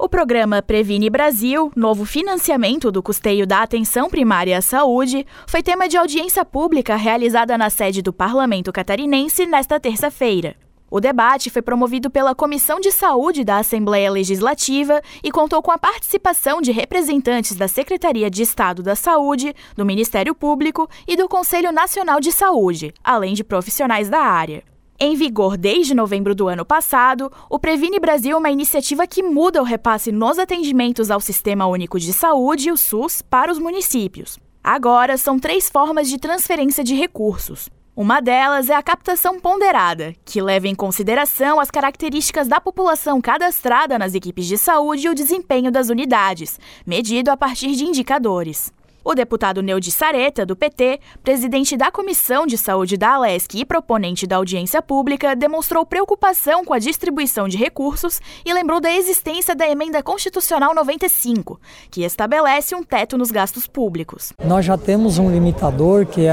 O programa Previne Brasil, novo financiamento do custeio da atenção primária à saúde, foi tema de audiência pública realizada na sede do Parlamento Catarinense nesta terça-feira. O debate foi promovido pela Comissão de Saúde da Assembleia Legislativa e contou com a participação de representantes da Secretaria de Estado da Saúde, do Ministério Público e do Conselho Nacional de Saúde, além de profissionais da área. Em vigor desde novembro do ano passado, o Previne Brasil é uma iniciativa que muda o repasse nos atendimentos ao Sistema Único de Saúde, o SUS, para os municípios. Agora, são 3 formas de transferência de recursos. Uma delas é a captação ponderada, que leva em consideração as características da população cadastrada nas equipes de saúde e o desempenho das unidades, medido a partir de indicadores. O deputado Neudi Sareta, do PT, presidente da Comissão de Saúde da Alesc e proponente da audiência pública, demonstrou preocupação com a distribuição de recursos e lembrou da existência da Emenda Constitucional 95, que estabelece um teto nos gastos públicos. Nós já temos um limitador, que é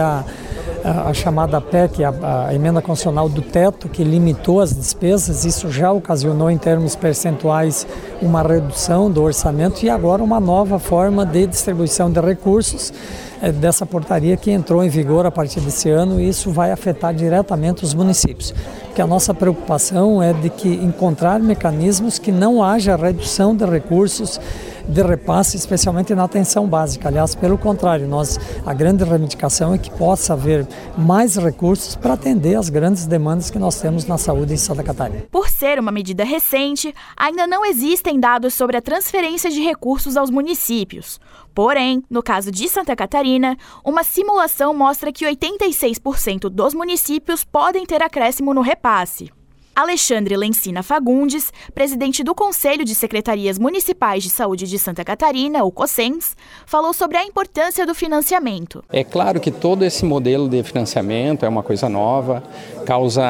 a chamada PEC, a Emenda Constitucional do Teto, que limitou as despesas. Isso já ocasionou, em termos percentuais, uma redução do orçamento e agora uma nova forma de distribuição de recursos dessa portaria que entrou em vigor a partir desse ano, e isso vai afetar diretamente os municípios. Porque a nossa preocupação é de que encontrar mecanismos que não haja redução de recursos de repasse, especialmente na atenção básica. Aliás, pelo contrário, a grande reivindicação é que possa haver mais recursos para atender as grandes demandas que nós temos na saúde em Santa Catarina. Por ser uma medida recente, ainda não existem dados sobre a transferência de recursos aos municípios. Porém, no caso de Santa Catarina, uma simulação mostra que 86% dos municípios podem ter acréscimo no repasse. Alexandre Lencina Fagundes, presidente do Conselho de Secretarias Municipais de Saúde de Santa Catarina, o COSENS, falou sobre a importância do financiamento. É claro que todo esse modelo de financiamento é uma coisa nova, causa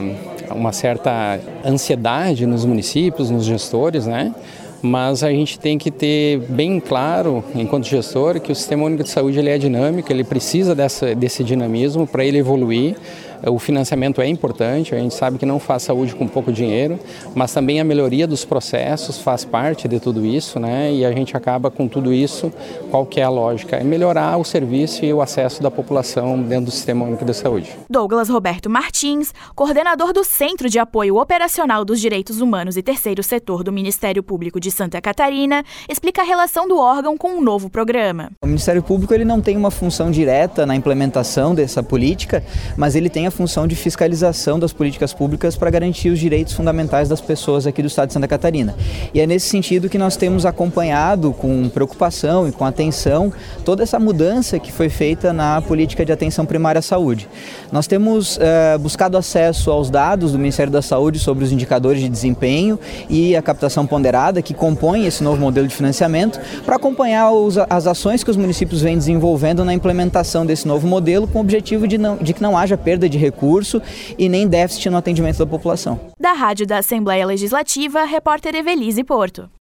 uma certa ansiedade nos municípios, nos gestores, né? Mas a gente tem que ter bem claro, enquanto gestor, que o Sistema Único de Saúde ele é dinâmico, ele precisa desse dinamismo para ele evoluir. O financiamento é importante, a gente sabe que não faz saúde com pouco dinheiro, mas também a melhoria dos processos faz parte de tudo isso, né? E a gente acaba com tudo isso, qual que é a lógica? É melhorar o serviço e o acesso da população dentro do Sistema Único de Saúde. Douglas Roberto Martins, coordenador do Centro de Apoio Operacional dos Direitos Humanos e Terceiro Setor do Ministério Público de Santa Catarina, explica a relação do órgão com o novo programa. O Ministério Público ele não tem uma função direta na implementação dessa política, mas ele tem a função de fiscalização das políticas públicas para garantir os direitos fundamentais das pessoas aqui do estado de Santa Catarina. E é nesse sentido que nós temos acompanhado com preocupação e com atenção toda essa mudança que foi feita na política de atenção primária à saúde. Nós temos buscado acesso aos dados do Ministério da Saúde sobre os indicadores de desempenho e a captação ponderada que compõem esse novo modelo de financiamento para acompanhar as ações que os municípios vêm desenvolvendo na implementação desse novo modelo com o objetivo de que não haja perda de recurso e nem déficit no atendimento da população. Da Rádio da Assembleia Legislativa, repórter Evelise Porto.